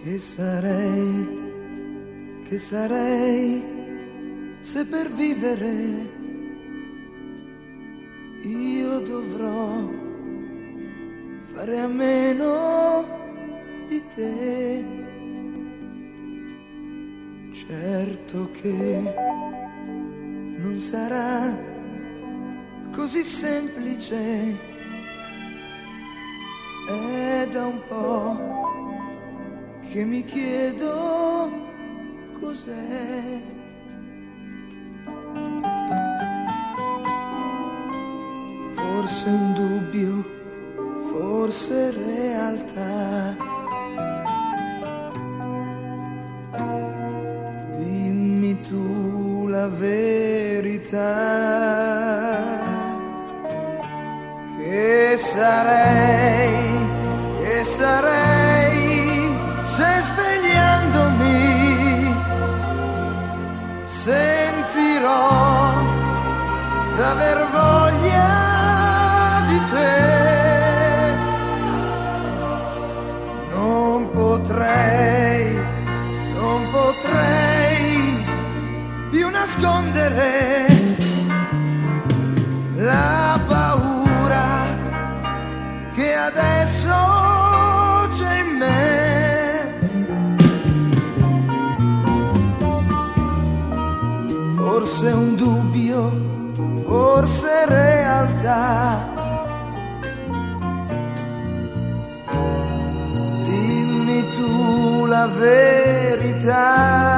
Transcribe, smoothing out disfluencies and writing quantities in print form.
Che sarei se per vivere io dovrò fare a meno di te. Certo che non sarà così semplice, è da un po' che mi chiedo cos'è. Forse un dubbio, forse realtà. Dimmi tu la verità. Che sarei se svegliandomi sentirò d'aver voglia di te. Non potrei più nascondere la paura che adesso c'è in me. Forse un dubbio, forse realtà. Dimmi tu la verità.